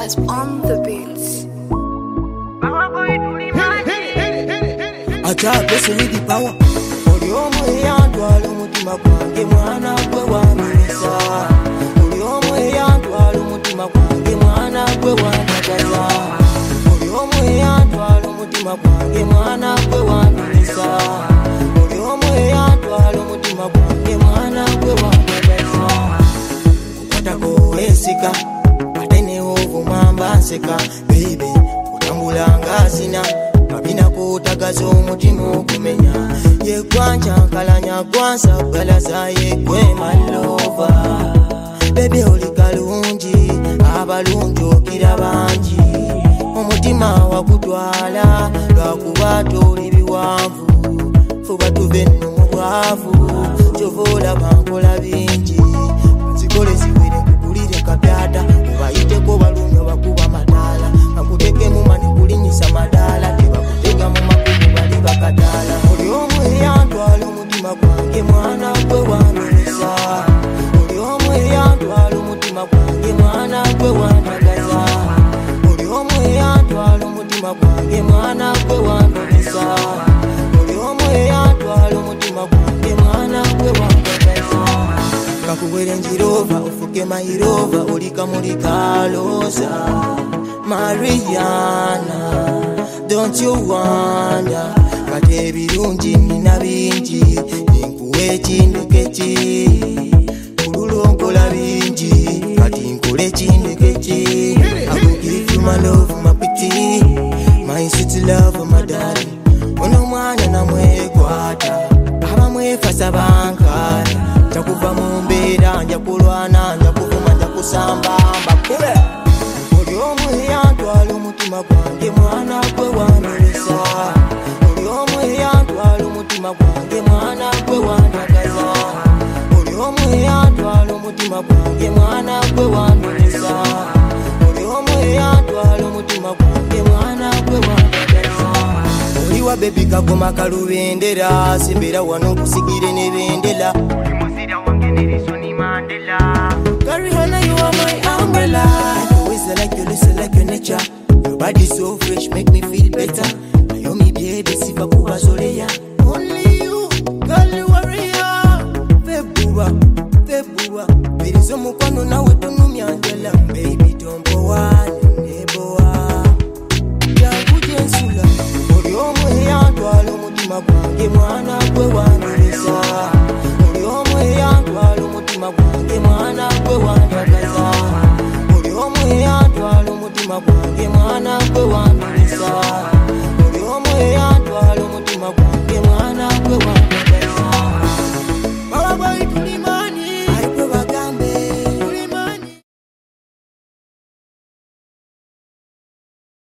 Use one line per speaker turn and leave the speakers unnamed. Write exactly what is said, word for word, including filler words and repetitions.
was on the beats.
Acha bless with the power. Oliomo eyantwala omutima gwange mwana gwe wamisa. Oliomo eyantwala omutima gwange mwana gwe wandagaza. Oliomo eyantwala omutima gwange mwana gwe wamisa. Oliomo eyantwala omutima gwange mwana gwe wandagaza. Kukwatako ensika ate ne ovumamba nseka baby kutambula ngazina kabina kutagaza omutima okumenya yegwanja nkalanya gwansa balaza yegwe malova baby oli kalungi abalungi okira bangi omutima wakutwala lwakuba toli biwanvu fuba tuve nno mu bwavu kyovola bankola bingi nzikole ziwere kukulire kapyata obayiteko balumyo bakuba madala nakuteke mu mani kulinyisa madala tebakutega mu makubu bali bakadala oli omu eyantwala omutima gwange mwana gwe wandisa oli omu eyantwala omutima gwange mwana gwe wandagaza oli omu eyantwala omutima gwange mwana gwe wandisa oli omu eyantwala omutima gwange mwana gwe wandagaza kakuwere njirova ufuke mairova ulikamulika loza Mariana don't you wonder kate birungi nina bingi ninkuwe kindekeki kululonkola bingi kati nkole kindekeki I will give you my love my pity my sweet love my darling ono mwana namwekwata abamwefasa bankala njakuva mu mbeera njakulwana njakuvuma njakusamba mbakube oli omu eyantwala omutima gwange mwana gwe wandisa oli omu eyantwala omutima gwange mwana gwe wandagaza oli omu eyantwala omutima gwange mwana gwe wandisa oli omu eyantwala omutima gwange mwana gwe wandagaza oliwa bebi kagoma kalubendera simbera wano kusigire ne bendera Karihana, you are my umbrella. I always like you, listen like your nature. Your body so fresh, make me feel better. You me baby, sifa kuba zoleya. Only you, girl, you warrior. Febua, febua. Birizo mukwano na wetu numyangela. Baby, don't go on, neboa. Ya kujensula. Oli omu eyantwala omutima gwange mwana gwe wandisa. Oli omu eyantwala omutima gwange mwana gwe wandagaza oli omu eyantwala omutima gwange mwana gwe wandisa oli omu eyantwala omutima gwange mwana gwe wandagaza